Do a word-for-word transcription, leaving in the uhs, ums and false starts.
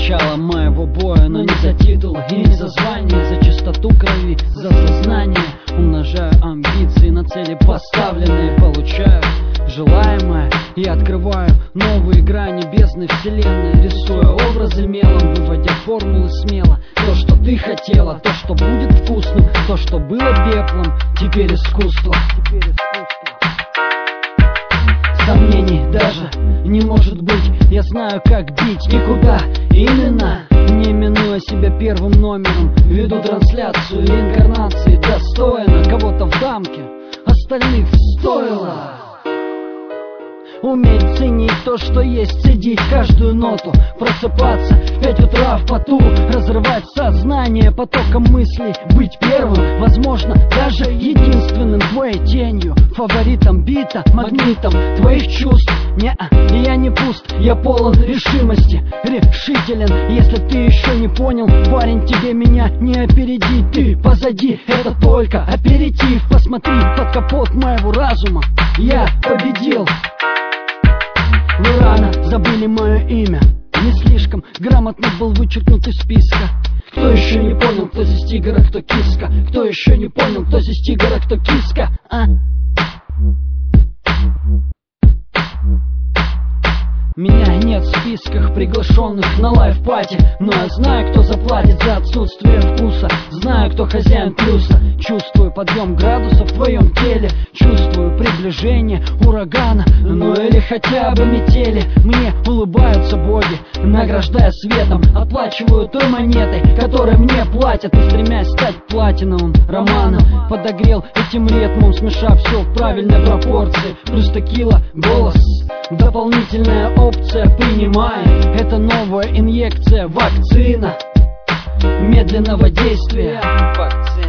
начало моего боя, но не за титул и не за звание, за чистоту крови, за сознание. Умножаю амбиции на цели поставленные, получаю желаемое и открываю новые грани бездны вселенной, рисуя образы мелом, выводя формулы смело. То, что ты хотела, то, что будет вкусным, то, что было пеплом, теперь искусство. Теперь искусство. Сомнений даже не может быть. Я знаю, как бить и куда именно. Не минуя себя первым номером, веду трансляцию инкарнации достойно. Кого-то в дамке, остальных стоило. Уметь ценить то, что есть, цедить каждую ноту, просыпаться в пять утра в поту, разрывать сознание потоком мыслей, быть первым, возможно, даже единственным, твоей тенью, фаворитом бита, магнитом твоих чувств. Не-а, я не пуст, я полон решимости, решителен. Если ты еще не понял, парень, тебе меня не опередить. Ты позади, это только аперитив. Посмотри под капот моего разума, я победил. Вы рано забыли мое имя, не слишком грамотно был вычеркнут из списка. Кто еще не понял, кто здесь тигр, а кто киска? Кто еще не понял, кто здесь тигр, а кто киска? А? Меня нет в списках приглашенных на лайв-пати, но я знаю, кто заплатит за отсутствие вкуса. Знаю, кто хозяин плюса. Чувствую подъем градусов в твоем теле, чувствую приближение урагана, ну или хотя бы метели. Мне улыбаются боги, награждая светом, оплачиваю той монетой, которой мне платят. И стремясь стать платиновым романом, подогрел этим ритмом, смешав все в правильной пропорции. Плюс текила, голос, дополнительная опция принимаем. Это новая инъекция, вакцина медленного действия. Вакцина.